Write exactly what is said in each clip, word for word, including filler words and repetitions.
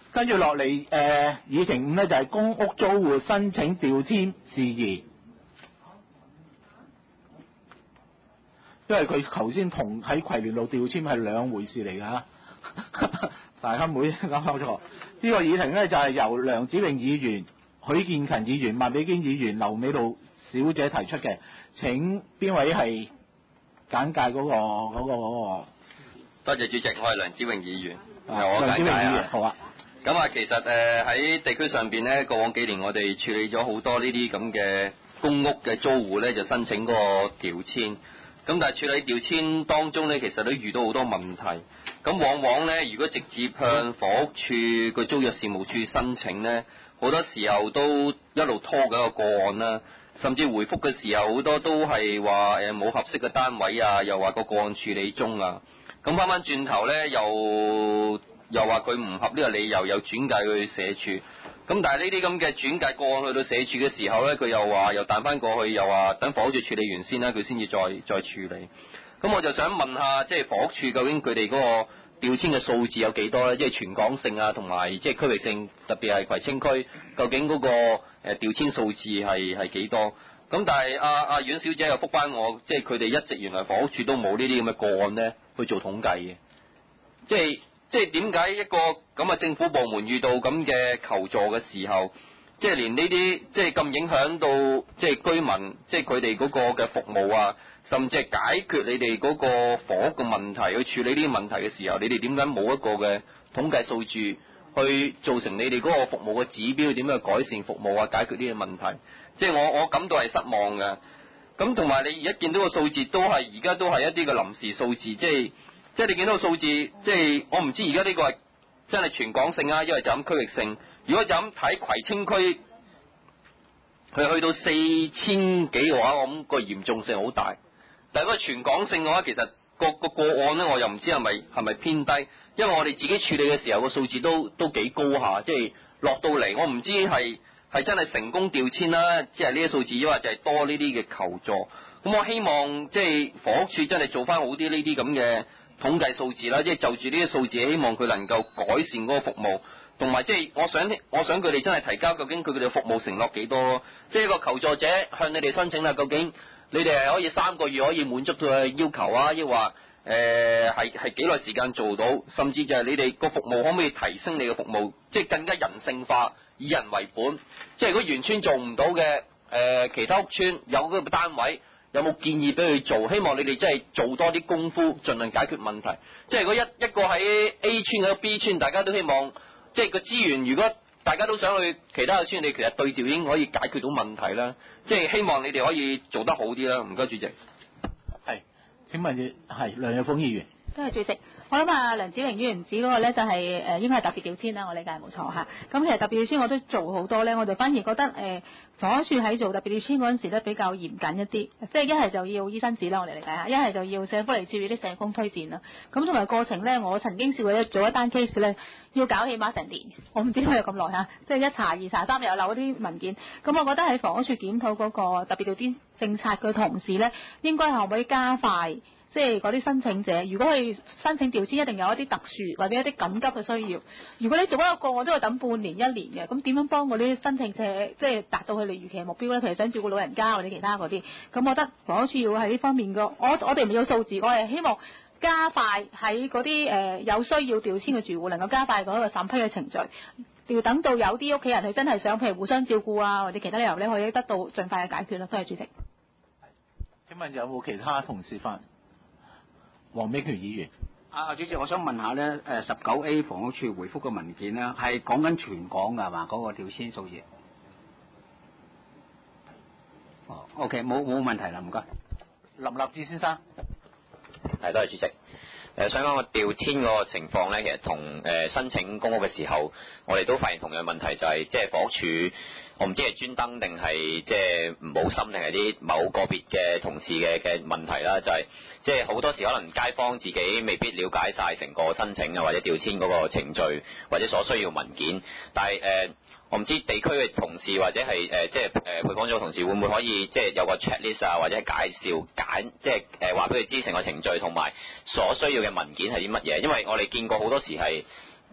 跟住落嚟誒議程五咧就係、是、公屋租戶申請調遷事宜，因為佢頭先同喺葵聯路調遷係兩回事嚟㗎，大家唔好搞錯。呢、這個議程咧就係、是、由梁子穎議員、許建勤議員、麥美娟議員、劉美露小姐提出嘅。請邊位係簡介嗰、那個嗰、那個嗰、那個？ 多謝主席，我係梁子穎議員，由、 啊、 我簡介啊。 好啊。 咁啊，其實誒喺、呃、地區上邊咧，過往幾年我哋處理咗好多呢啲咁嘅公屋嘅租戶咧，就申請嗰個調遷。咁但係處理調遷當中咧，其實都遇到好多問題。咁往往咧，如果直接向房屋處個租約事務處申請咧，好多時候都一路拖緊個個案啦。甚至回覆嘅時候，好多都係話誒冇合適嘅單位啊，又話個個案處理中啊。咁翻翻轉頭咧，又又話佢唔合呢個理由，又轉介去社署。咁但係呢啲咁嘅轉介個案去到社署嘅時候咧，佢又話又彈翻過去，又話等房屋處處理完先啦，佢先至再再處理。咁我就想問下，即係房屋處究竟佢哋嗰個調遷嘅數字有幾多咧？即係全港性啊，同埋即係區域性，特別係葵青區，究竟嗰、嗰個誒、呃、調遷數字係係幾多？咁但係阿阿阮小姐又覆翻我，即係佢哋一直原來房屋處都冇呢啲咁嘅個案咧去做統計嘅。即係即係點解一個咁嘅政府部門遇到咁嘅求助嘅時候，即係連呢啲即係咁影響到即係居民，即係佢哋嗰個嘅服務啊，甚至係解決你哋嗰個房屋嘅問題，去處理呢啲問題嘅時候，你哋點解冇一個嘅統計數據去造成你哋嗰個服務嘅指標，點樣去改善服務啊，解決呢啲問題？即係我我感到係失望嘅。咁同埋你而家見到個數字都係而家都係一啲嘅臨時數字，即係即係你見到個數字，即係我唔知而家呢個係真係全港性啊，因為就咁區域性。如果就咁睇葵青區，佢去到四千幾嘅話，我諗個嚴重性好大。但係如果全港性嘅話，其實個個個案咧，我又唔知係咪係咪偏低，因為我哋自己處理嘅時候個數字都都幾高下，即係落到嚟，我唔知係係真係成功調遷啦，即係呢啲數字，抑或就係多呢啲嘅求助。咁我希望即係房屋處真係做翻好啲呢啲咁嘅統計數字啦，即係就住呢啲數字，希望佢能夠改善嗰個服務，同埋即係我想我想佢哋真係提交究竟佢哋嘅服務承諾幾多咯？即係個求助者向你哋申請啦，究竟你哋係可以三個月可以滿足佢嘅要求啊，抑或誒係係幾耐時間做到？甚至就係你哋個服務可唔可以提升你嘅服務，即係更加人性化，以人為本。即係如果原村做唔到嘅，誒、呃、其他屋村有嗰個單位，有冇建議俾佢做？希望你哋真係做多啲功夫，盡量解決問題。即係如果一一個喺 A 村，一個 B 村，大家都希望即係個資源，如果大家都想去其他嘅村，你其實對調已經可以解決到問題啦。即係希望你哋可以做得好啲啦。唔該，主席。 係，請問你係梁有鳳議員。 多謝主席。我諗啊，梁子穎議員指嗰個咧就係、是、誒、呃、應該係特別調遷啦，我理解冇錯嚇。咁其實特別調遷我都做好多咧，我就反而覺得誒房屋署喺做特別調遷嗰陣時咧比較嚴謹一啲，即係一係就要醫生紙啦，我哋理解下；一係就要社福利處啲社工推薦啦。咁同埋過程咧，我曾經試過一做一單 case 咧，要搞起碼成年，我唔知佢有咁耐嚇，即係一查二查三又漏啲文件。咁我覺得喺房屋署檢討嗰個特別調遷政策嘅同時咧，應該可唔可以加快？即係嗰啲申請者，如果佢申請調遷，一定有一啲特殊或者一啲緊急嘅需要。如果你做一個個案都要等半年一年嘅，咁點樣幫嗰啲申請者即係達到佢哋預期嘅目標咧？譬如想照顧老人家或者其他嗰啲，咁我覺得房屋署要喺呢方面個，我我哋唔要數字，我係希望加快喺嗰啲誒有需要調遷嘅住戶能夠加快嗰個審批嘅程序，要等到有啲屋企人佢真係想譬如互相照顧啊或者其他理由咧，可以得到盡快嘅解決啦。多謝主席。 請問有冇其他同事發？黃美權議員， 啊主席，我想問下咧，誒十九 A 房屋處回覆嘅文件咧，係講緊全港㗎係嘛？嗰、那個調遷數字。哦 ，OK， 冇冇問題啦，唔該。 林立志先生， 係多謝主席。誒想講個調遷嗰個情況咧，其實同誒、呃、申請公屋嘅時候，我哋都發現同樣問題，就係即係房屋署，我唔知係專登定係即係唔好心，定係啲某個別嘅同事嘅嘅問題啦，就係即係好多時可能街坊自己未必了解晒成個申請啊或者調遷嗰個程序或者所需要文件，但係誒、呃、我唔知地區嘅同事或者係誒、呃、即係誒配房組嘅同事會唔會可以即係有個 checklist 啊，或者係介紹簡即係誒話俾佢知成個程序同埋所需要嘅文件係啲乜嘢？因為我哋見過好多時係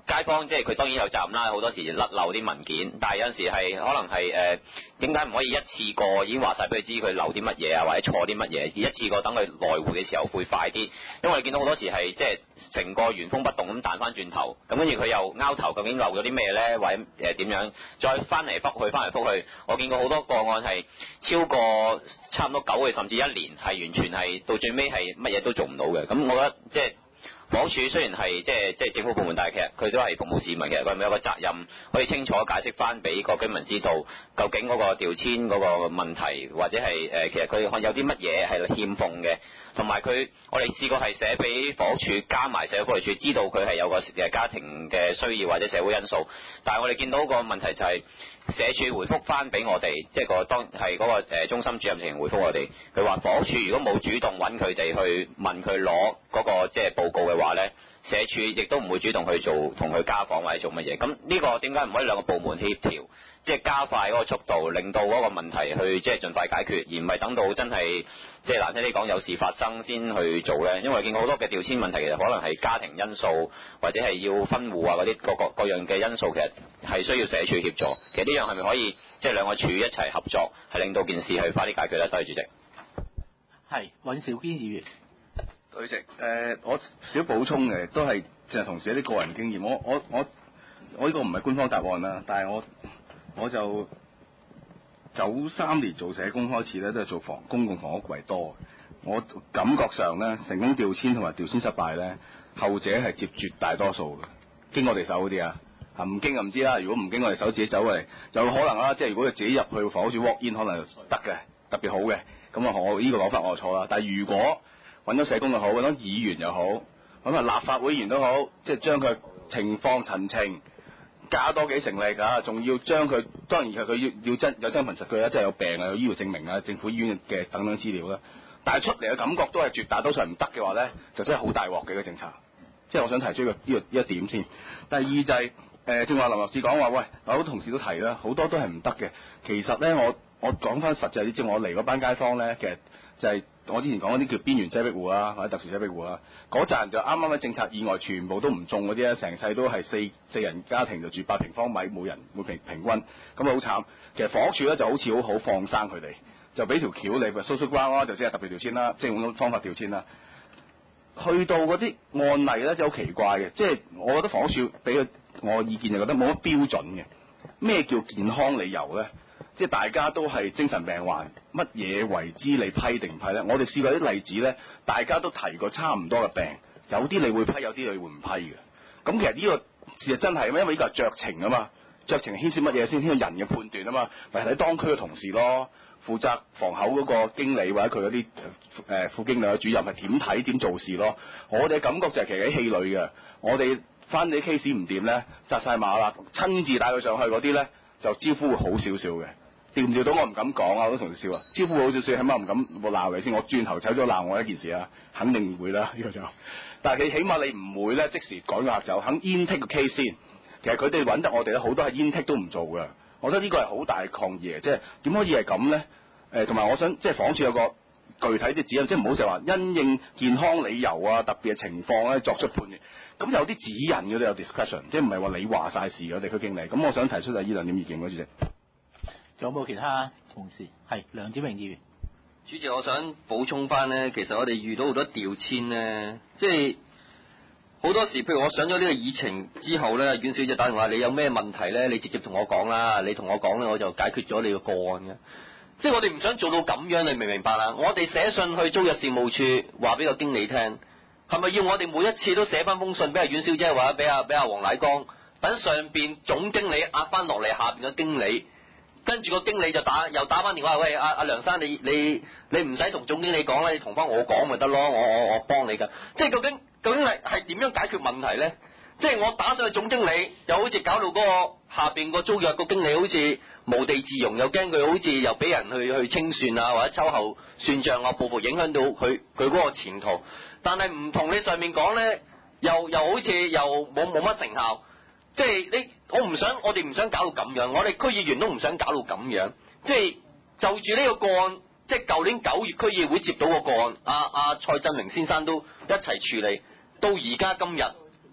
街坊即係佢當然有責任啦，好多時甩漏啲文件，但係有陣時係可能係誒點解唔可以一次過已經話晒俾佢知佢漏啲乜嘢啊，或者錯啲乜嘢，而一次過等佢來回嘅時候會快啲，因為我哋見到好多時係即係成個原封不動咁彈翻轉頭，咁跟住佢又拗頭，究竟漏咗啲咩咧，或者誒點樣，再翻嚟覆去翻嚟覆去，我見過好多個案係超過差唔多九個月甚至一年，係完全係到最尾係乜嘢都做唔到嘅，咁我覺得即係。房屋署雖然係即係即係政府部門，但係其實佢都係服務市民嘅，佢係咪有個責任可以清楚解釋翻俾個居民知道，究竟嗰個調遷嗰個問題，或者係誒、呃、其實佢有啲乜嘢係欠奉嘅，同埋佢我哋試過係寫俾房屋署加埋社會福利署，知道佢係有個誒家庭嘅需要或者社會因素，但係我哋見到個問題就係、是。社署回覆翻俾我哋，即係個當係嗰個誒中心主任直情回覆我哋，佢話房屋署如果冇主動揾佢哋去問佢攞嗰個即係報告嘅話咧，社署亦都唔會主動去做同佢家訪或者做乜嘢。咁呢個點解唔可以兩個部門協調，即係加快嗰個速度，令到嗰個問題去即係盡快解決，而唔係等到真係即係難聽啲講有事發生先去做咧。因為見過好多嘅調遷問題，其實可能係家庭因素或者係要分戶啊嗰啲各各各樣嘅因素，其實係需要社署協助。其實呢樣係咪可以即係兩個署一齊合作，係令到件事去快啲解決咧？多謝主席。 係尹兆堅議員。 主席，誒、呃，我少補充嘅都係就係同時一啲個人經驗。我我我我呢個唔係官方答案啦，但係我我就九三年做社工開始咧，都係做房公共房屋為多。我感覺上咧，成功調遷同埋調遷失敗咧，後者係接絕大多數嘅。經我哋手嗰啲啊，啊唔經就唔知啦。如果唔經我哋手自己走嚟，有可能啦。即係如果佢自己入去房屋署 walk in，可能得嘅，特別好嘅。咁啊，我呢個攞法我錯啦。但係如果揾咗社工又好，揾咗議員又好，揾埋立法會議員都好，即係將佢情況陳情加多幾成力啊，仲要將佢當然係佢要要真有真憑實據啦，即係有病啊，有醫療證明啊，政府醫院嘅等等資料啦。但係出嚟嘅感覺都係絕大多數係唔得嘅話咧，就真係好大鑊嘅個政策。即係我想提出呢、這個呢、這個一點先。第二就係、是、誒，正、呃、話林律師講話，喂，好多同事都提啦，好多都係唔得嘅。其實咧，我我講翻實際啲，即係我嚟嗰班街坊咧，其實就係、是。我之前講嗰啲叫邊緣擠迫戶啊，或者特殊擠迫戶啊，嗰陣人就啱啱喺政策以外，全部都唔中嗰啲咧，成世都係四四人家庭就住八平方米，每人每平平均，咁啊好慘。其實房屋署咧就好似好好放生佢哋，就俾條橋你，咪 social ground 啦，就即係特別調遷啦，即係用種方法調遷啦。去到嗰啲案例咧，就好奇怪嘅，即係我覺得房屋署俾個我意見就覺得冇乜標準嘅。咩叫健康理由咧？即係大家都係精神病患，乜嘢為之你批定唔批咧？我哋試過啲例子咧，大家都提過差唔多嘅病，有啲你會批，有啲你會唔批嘅。咁其實呢個事實真係，因為呢個係酌情啊嘛，酌情牽涉乜嘢先？牽涉人嘅判斷啊嘛，咪睇當區嘅同事咯，負責房口嗰個經理或者佢嗰啲誒副經理或者主任係點睇點做事咯。我哋嘅感覺就係其實喺戲裏嘅，我哋翻你 case 唔掂咧，紮晒馬啦，親自帶佢上去嗰啲咧，就招呼會好少少嘅。調唔調到我唔敢講啊！好多同事笑啊，招呼好少少，起碼唔敢我鬧你先。我轉頭走咗鬧我一件事啊，肯定會啦呢、這個就。但係你起碼你唔會咧即時趕個客走，肯 intake 個 case 先。其實佢哋揾得我哋咧，好多係 intake 都唔做嘅。我覺得呢個係好大嘅抗議，即係點可以係咁咧？誒、呃，同埋我想即係房署有個具體啲指引，即係唔好成日話因應健康理由啊、特別嘅情況咧作出判斷。咁有啲指引嘅都有 discussion，即係唔係話你話晒事嘅地區經理。咁我想提出就係呢兩點意見，主席。 仲有冇其他同事？係梁子榮議員。 主席，我想補充翻咧，其實我哋遇到好多調遷咧，即係好多時，譬如我上咗呢個議程之後咧，阮小姐打電話，你有咩問題咧，你直接同我講啦，你同我講咧，我就解決咗你個個案嘅。即係我哋唔想做到咁樣，你明唔明白啦？我哋寫信去租約事務處，話俾個經理聽，係咪要我哋每一次都寫翻封信俾阿阮小姐，或者俾阿俾阿黃乃光，等上邊總經理壓翻落嚟下邊嘅經理？跟住個經理就打又打翻電話，喂阿阿梁生，你你你唔使同總經理講啦，你同翻我講咪得咯，我我我幫你噶。即係究竟究竟係係點樣解決問題咧？即係我打上去總經理，又好似搞到嗰個下邊個租約個經理好似無地自容，又驚佢好似又俾人去去清算啊，或者秋後算賬啊，步步影響到佢佢嗰個前途。但係唔同你上面講咧，又又好似又冇冇乜成效。即係你，我唔想，我哋唔想搞到咁樣，我哋區議員都唔想搞到咁樣。即係就住呢個個案，即係舊年九月區議會接到個個案，阿、啊、阿、啊、蔡振明先生都一齊處理，到而家今日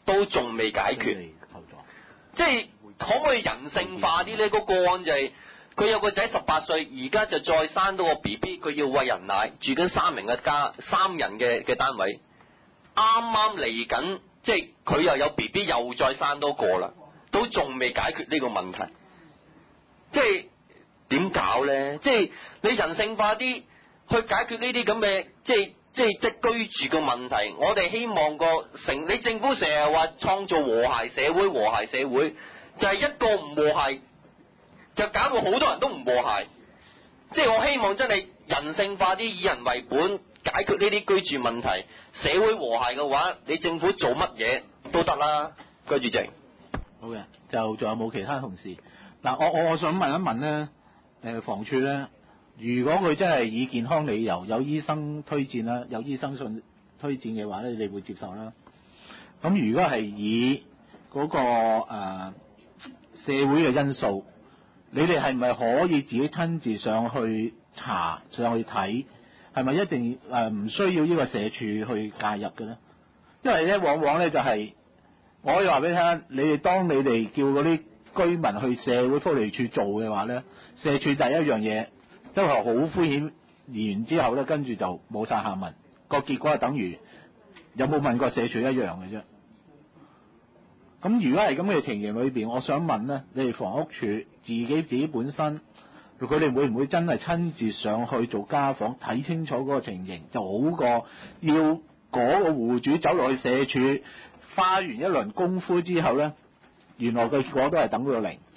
都仲未解決，即係可唔可以人性化啲呢？個個案就係、是、佢有個仔十八歲，而家就再生到個 B B， 佢要餵人奶，住緊三人嘅家，三人嘅嘅單位，啱啱嚟緊，即係佢又有 B B， 又再生多個啦，都仲未解決呢個問題，即係點搞咧？即係你人性化啲去解決呢啲咁嘅，即係即係即係居住嘅問題。我哋希望個成，你政府成日話創造和諧社會，和諧社會就係、是、一個唔和諧，就搞到好多人都唔和諧。即係我希望真係人性化啲，以人為本，解決呢啲居住問題。社會和諧嘅話，你政府做乜嘢都得啦。該主席。 好嘅，就仲有冇其他同事？嗱，我我我想問一問咧，誒房署咧，如果佢真係以健康理由有醫生推薦啦，有醫生信推薦嘅話咧，你哋會接受啦？咁如果係以嗰、個、呃、社會嘅因素，你哋係咪可以自己親自上去查、上去睇？係咪一定誒唔需要呢個社署去介入嘅咧？因為咧，往往咧就係、是、我可以話俾你聽，你哋當你哋叫嗰啲居民去社會福利署做嘅話咧，社署第一樣嘢都係好敷衍，完之後咧，跟住就冇晒下文，個結果係等於有冇問過社署一樣嘅啫。咁如果係咁嘅情形裏邊，我想問咧，你哋房屋署自己自己本身，佢哋會唔會真係親自上去做家訪，睇清楚嗰個情形，就好過要嗰個戶主走落去社署，花完一輪功夫之後咧，原來個結果都係等到個零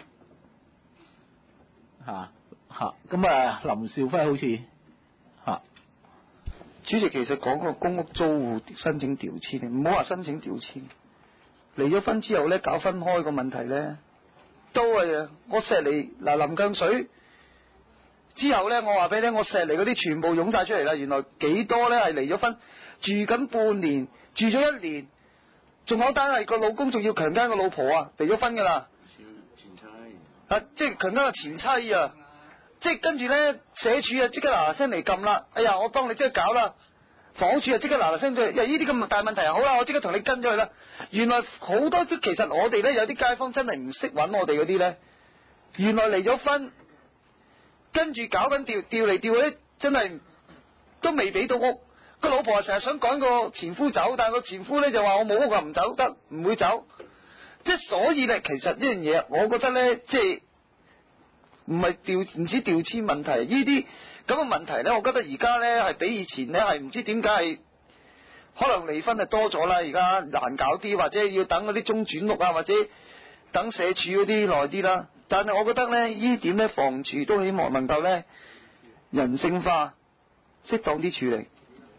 嚇嚇。咁啊，林兆輝好似嚇、啊、 主席，其實講個公屋租戶申請調遷，唔好話申請調遷，離咗婚之後咧搞分開個問題咧，都係我石梨嗱林更水。之後咧，我話俾你聽，我石梨嗰啲全部湧晒出嚟啦。原來幾多咧係離咗婚，住緊半年，住咗一年，仲有單係個老公仲要強姦個老婆啊，離咗婚噶啦。前妻啊，即係強姦個前妻啊，即係跟住咧社署啊，即刻嗱嗱聲嚟撳啦。哎呀，我幫你即刻搞啦。房署啊，即刻嗱嗱聲咗，因為呢啲咁大問題啊，好啦，我即刻同你跟咗去啦。原來好多啲，其實我哋咧有啲街坊真係唔識揾我哋嗰啲咧，原來離咗婚。跟住搞緊調調嚟調去，真係都未俾到屋。個老婆成日想趕個前夫走，但係個前夫咧就話我冇屋啊，唔走得，唔會走。即係所以咧，其實呢樣嘢，我覺得咧，即係唔係調唔知調遷問題，呢啲咁嘅問題咧，我覺得而家咧係比以前咧係唔知點解係可能離婚係多咗啦，而家難搞啲，或者要等嗰啲中轉屋啊，或者等社署嗰啲耐啲啦。但係我覺得咧，呢點咧，房署都希望能夠咧人性化，適當啲處理。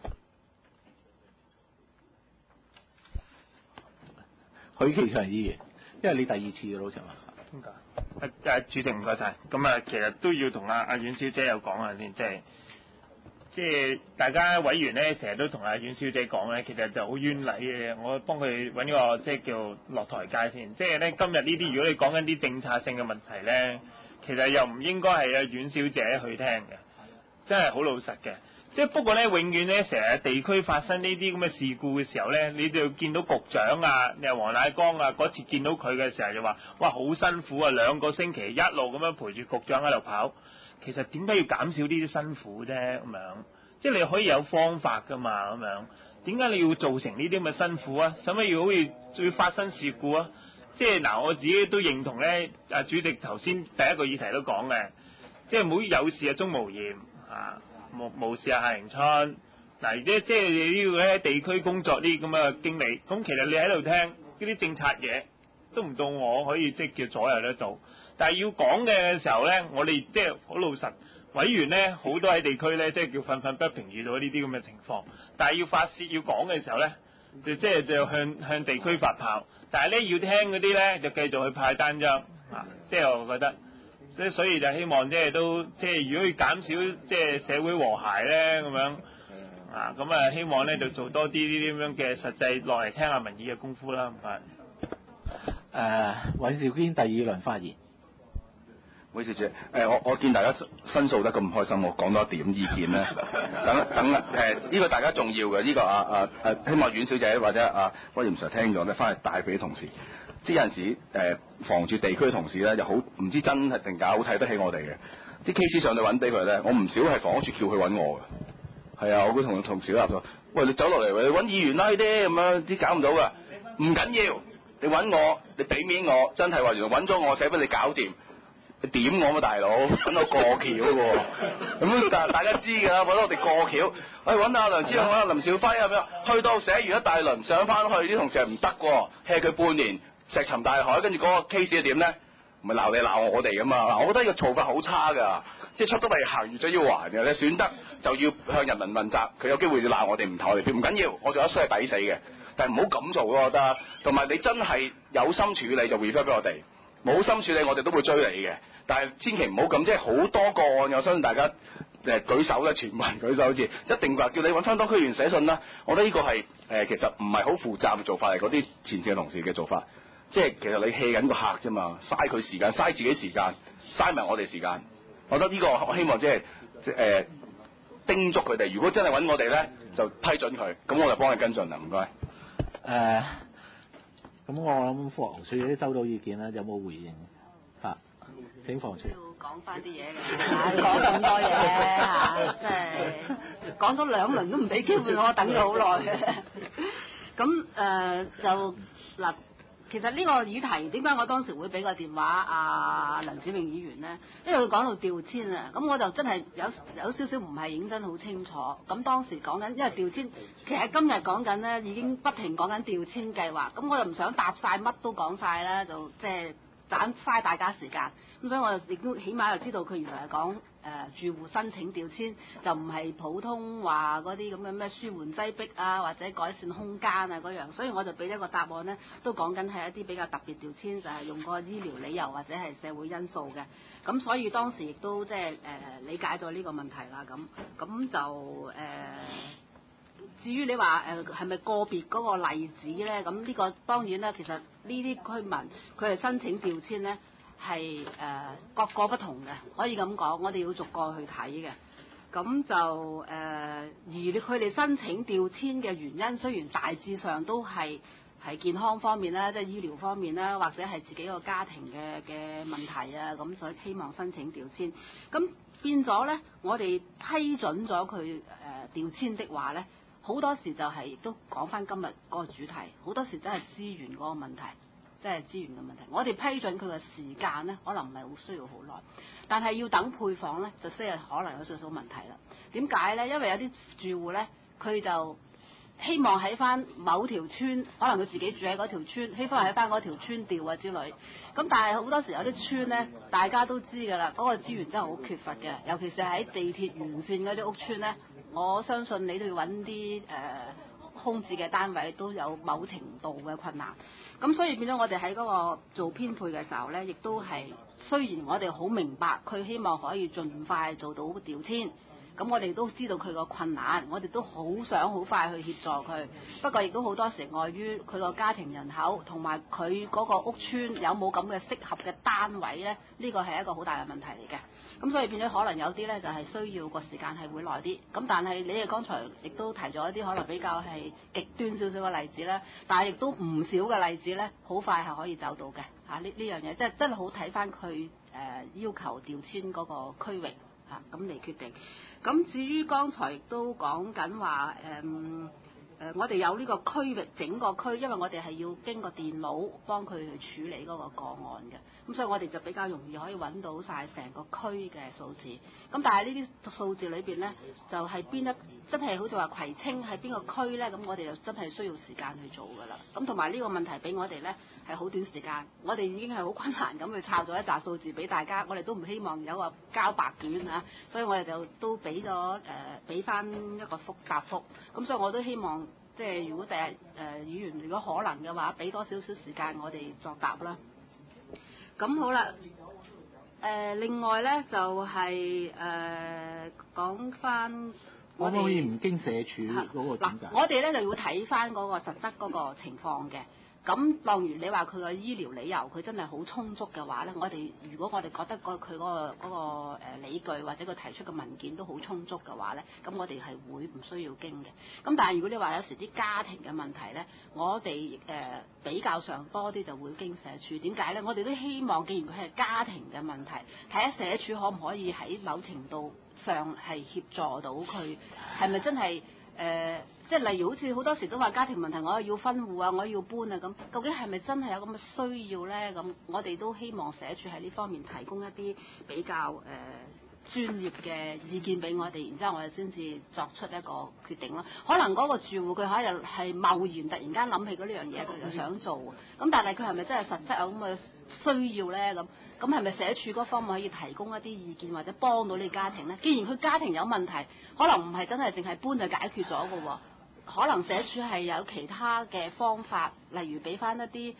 許其祥議員，因為你第二次嘅老實話。 點解？誒誒，主席唔該晒。咁啊，其實都要同阿阿阮小姐有講下先，即係即係大家委員咧，成日都同阿阮小姐講咧，其實就好冤禮嘅。我幫佢揾個即係叫落台階先。即係咧，今日呢啲如果你講緊啲政策性嘅問題咧，其實又唔應該係阿阮小姐去聽嘅，真係好老實嘅。即係不過咧，永遠咧，成日地區發生呢啲咁嘅事故嘅時候咧，你就見到局長啊，你話黃乃光啊，嗰次見到佢嘅時候就話：哇，好辛苦啊！兩個星期一路咁樣陪住局長喺度跑。其實點解要減少呢啲辛苦啫？咁樣，即係你可以有方法㗎嘛？咁樣，點解你要造成呢啲咁嘅辛苦啊？使乜要好似要發生事故啊？即係嗱，我自己都認同咧。阿主席頭先第一個議題都講嘅，即係唔好有事啊鍾無艷啊。無無事啊，夏迎春嗱，即即係你要喺地區工作啲咁嘅經理，咁其實你喺度聽呢啲政策嘢，都唔到我可以即係叫左右得到。但係要講嘅時候咧，我哋即係好老實，委員咧好多喺地區咧，即係叫憤憤不平遇到呢啲咁嘅情況。但係要發泄要講嘅時候咧，就即係就向向地區發炮。但係咧要聽嗰啲咧，就繼續去派單張啊，即係我覺得。即係所以就希望即係都即係如果要減少即係社會和諧咧咁樣啊，咁啊希望咧就做多啲呢啲咁樣嘅實際落嚟聽下民意嘅功夫啦。唔該。 誒，尹兆堅第二輪發言。 唔好意思，姐，誒我我見大家申訴得咁開心，我講多一點意見咧。等等誒，呢、呢個大家重要嘅，呢、呢個啊啊誒，希望阮小姐或者啊威廉 Sir 聽咗咧，翻去帶俾啲同事。即有陣時誒防住地區嘅同事咧，又好唔知真係定假，好睇得起我哋嘅。啲 case 上去揾俾佢咧，我唔少係房屋處叫佢揾我嘅。係啊，我會同同事合作。喂，你走落嚟，你揾議員啦呢啲咁樣，啲搞唔到㗎。唔緊要，你揾我，你俾面我，真係話原來揾咗我寫俾你搞掂。你點我嘛大佬，揾我過橋喎，咁大大家知㗎啦，揾我哋過橋，喂揾阿梁志雄啊、林兆輝咁樣，去到寫完一大輪上翻去，啲同事係唔得喎 hea 佢半年，石沉大海，跟住嗰個 case 係點咧？咪鬧你鬧我哋㗎嘛，嗱，我覺得呢個做法好差㗎，即係出得嚟行，預咗要還嘅，你選得就要向人民問責，佢有機會要鬧我哋唔投我哋票，唔緊要，我仲有一衰係抵死嘅，但係唔好咁做咯，我覺得，同埋你真係有心處理就 refer 俾我哋，冇心處理我哋都會追你嘅。但係千祈唔好咁，即係好多個案，我相信大家誒舉手咧，全民舉手好似一定話叫你揾香港區議員寫信啦。我覺得呢個係誒其實唔係好負責嘅做法，係嗰啲前線嘅同事嘅做法。即係其實你 hea 緊個客啫嘛，嘥佢時間，嘥自己時間，嘥埋我哋時間。我覺得呢個我希望即係即係誒叮囑佢哋，如果真係揾我哋咧，就批准佢，咁我就幫你跟進啦。唔該。誒、 呃，咁我諗房署啲收到意見啦，有冇回應？嚇，警房署。 要講翻啲嘢嘅，講咁多嘢嚇，即係講咗兩輪都唔俾機會我，等咗好耐。咁誒、呃、就嗱。其實呢個議題點解我當時會俾個電話阿梁子穎議員呢？因為佢講到調遷啊，咁我就真係有有少少唔係認真好清楚。咁當時講緊，因為調遷其實今日講緊呢已經不停講緊調遷計劃，咁我又唔想答晒乜都講晒啦，就即係盞嘥大家時間。咁所以我就亦都起碼就知道佢原來係講誒、呃、住戶申請調遷，就唔係普通話嗰啲咁嘅咩舒緩擠迫啊，或者改善空間啊嗰樣。所以我就俾一個答案呢，都講緊係一啲比較特別調遷，就係、是、用個醫療理由或者係社會因素嘅。咁所以當時亦都即係誒理解咗呢個問題啦。咁咁就誒、呃，至於你話誒係咪個別嗰個例子呢？咁呢個當然啦，其實呢啲居民佢係申請調遷呢。係誒、呃、各個不同嘅，可以咁講，我哋要逐個去睇嘅。咁就誒、呃，而佢哋申請調遷嘅原因，雖然大致上都係係健康方面啦，即係醫療方面啦，或者係自己個家庭嘅嘅問題啊，咁所以希望申請調遷。咁變咗咧，我哋批准咗佢誒調遷的話咧，好多時就係、是、亦都講翻今日嗰個主題，好多時真係資源嗰個問題。即係資源嘅問題，我哋批准佢嘅時間咧，可能唔係好需要好耐，但係要等配房咧，就需要可能有少少問題啦。點解咧？因為有啲住戶咧，佢就希望喺翻某條村，可能佢自己住喺嗰條村，希望喺翻嗰條村調啊之類。咁但係好多時有啲村咧，大家都知㗎啦，嗰個資源真係好缺乏嘅，尤其是喺地鐵沿線嗰啲屋村咧，我相信你都要揾啲誒空置嘅單位，都有某程度嘅困難。咁所以變咗我哋喺嗰個做編配嘅時候咧，亦都係雖然我哋好明白佢希望可以盡快做到調遷，咁我哋都知道佢個困難，我哋都好想好快去協助佢。不過亦都好多時礙於佢個家庭人口同埋佢嗰個屋邨有冇咁嘅適合嘅單位咧，呢個係一個好大嘅問題嚟嘅。咁所以變咗可能有啲咧就係需要個時間係會耐啲，咁但係你哋剛才亦都提咗一啲可能比較係極端少少嘅例子啦，但係亦都唔少嘅例子咧，好快係可以走到嘅嚇。呢呢樣嘢即係真係好睇翻佢誒要求調遷嗰個區域嚇咁嚟決定。咁至於剛才亦都講緊話誒誒，我哋有呢個區域整個區，因為我哋係要經過電腦幫佢去處理嗰個個案嘅，咁所以我哋就比較容易可以揾到晒成個區嘅數字。咁但係呢啲數字裏邊咧，就係、是、邊一真係好似話葵青喺邊個區咧，咁我哋就真係需要時間去做㗎啦。咁同埋呢個問題俾我哋咧係好短時間，我哋已經係好困難咁去抄咗一紮數字俾大家，我哋都唔希望有話交白卷嚇，所以我哋就都俾咗誒俾翻一個覆答覆。咁所以我都希望。即係如果第日誒、呃、議員如果可能嘅話，俾多少少時間我哋作答啦。咁好啦，誒、呃、另外咧就係、是、誒、呃、講翻我哋可唔可以唔經社署嗰個點解？ 我哋咧就要睇翻嗰個實質嗰個情況嘅。 咁，當如你話佢個醫療理由佢真係好充足嘅話咧，我哋如果我哋覺得個佢嗰個嗰個誒理據或者佢提出嘅文件都好充足嘅話咧，咁我哋係會唔需要經嘅。咁但係如果你話有時啲家庭嘅問題咧，我哋誒、呃、比較上多啲就會經社署。點解咧？我哋都希望，既然佢係家庭嘅問題，睇下社署可唔可以喺某程度上係協助到佢，係咪真係誒？呃即係例如好似好多時都話家庭問題，我要分戶啊，我要搬啊咁，究竟係咪真係有咁嘅需要咧？咁我哋都希望社署喺呢方面提供一啲比較誒、呃、專業嘅意見俾我哋，然之後我哋先至作出一個決定咯。可能嗰個住戶佢可能係貿然突然間諗起嗰呢樣嘢，佢就想做，咁但係佢係咪真係實質有咁嘅需要咧？咁咁係咪社署嗰方面可以提供一啲意見或者幫到你家庭咧？既然佢家庭有問題，可能唔係真係淨係搬就解決咗嘅喎。可能社署係有其他嘅方法，例如俾翻一啲誒誒誒，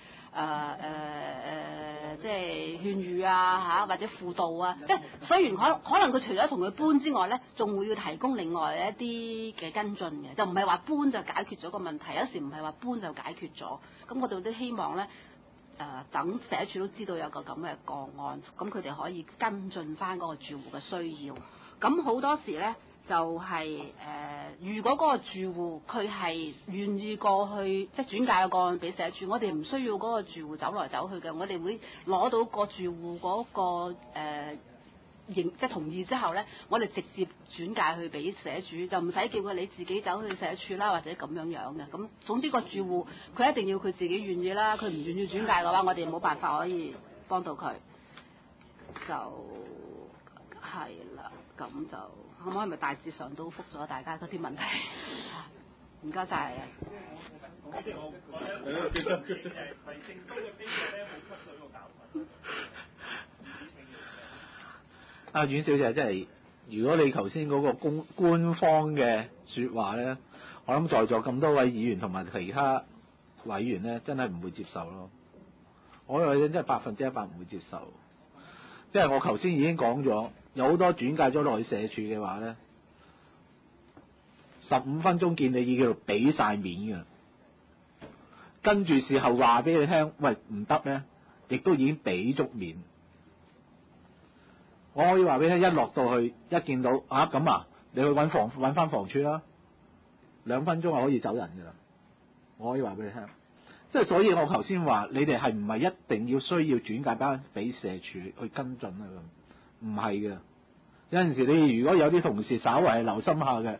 即係勸喻啊嚇，或者輔導啊。即係雖然可可能佢除咗同佢搬之外咧，仲會要提供另外一啲嘅跟進嘅，就唔係話搬就解決咗個問題。有時唔係話搬就解決咗。咁我哋都希望咧誒、呃，等社署都知道有個咁嘅個案，咁佢哋可以跟進翻嗰個住戶嘅需要。咁好多時咧。就係、是、誒、呃，如果嗰個住戶佢係願意過去，即係轉介個個案俾社署，我哋唔需要嗰個住戶走來走去嘅，我哋會攞到個住戶嗰、那個誒認、呃、即係同意之後咧，我哋直接轉介去俾社署，就唔使叫佢你自己走去社署啦，或者咁樣樣嘅。咁總之個住戶佢一定要佢自己願意啦，佢唔願意轉介嘅話，我哋冇辦法可以幫到佢。就係啦，咁就。可唔可以咪大致上都覆咗大家嗰啲問題？唔該晒。 阿阮小姐，即係如果你頭先嗰個公官方嘅説話咧，我諗在座咁多位議員同埋其他委員咧，真係唔會接受咯。我認為真係百分之一百唔會接受，即係我頭先已經講咗。有好多轉介咗落去社署嘅話咧，十五分鐘見你已經叫做俾晒面㗎，跟住事後話俾你聽，喂唔得咧，亦都已經俾足面。我可以話俾你聽，一落到去一見到啊咁啊，你去揾房揾翻房署啦，兩分鐘就可以走人㗎啦。我可以話俾你聽，即係所以我頭先話你哋係唔係一定要需要轉介翻俾社署去跟進啊咁。唔係嘅，有陣時你如果有啲同事稍為係留心下嘅，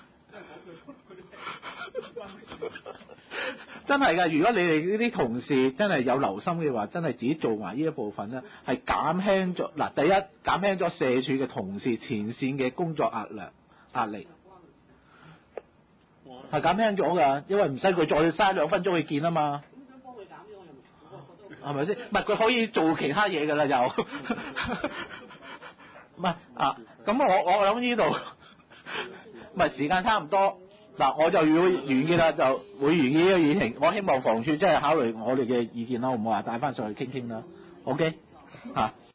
真係㗎。如果你哋呢啲同事真係有留心嘅話，真係自己做埋呢一部分咧，係減輕咗嗱，第一減輕咗社署嘅同事前線嘅工作壓力壓力，係減輕咗㗎，因為唔使佢再嘥兩分鐘去見啊嘛。係咪先？唔係佢可以做其他嘢㗎啦，又。唔係啊，咁我我諗呢度，唔係時間差唔多，嗱我就要完結啦，就會完結呢個議程。我希望房署真係考慮我哋嘅意見啦，好唔好啊？帶翻上去傾傾啦 ，OK 嚇。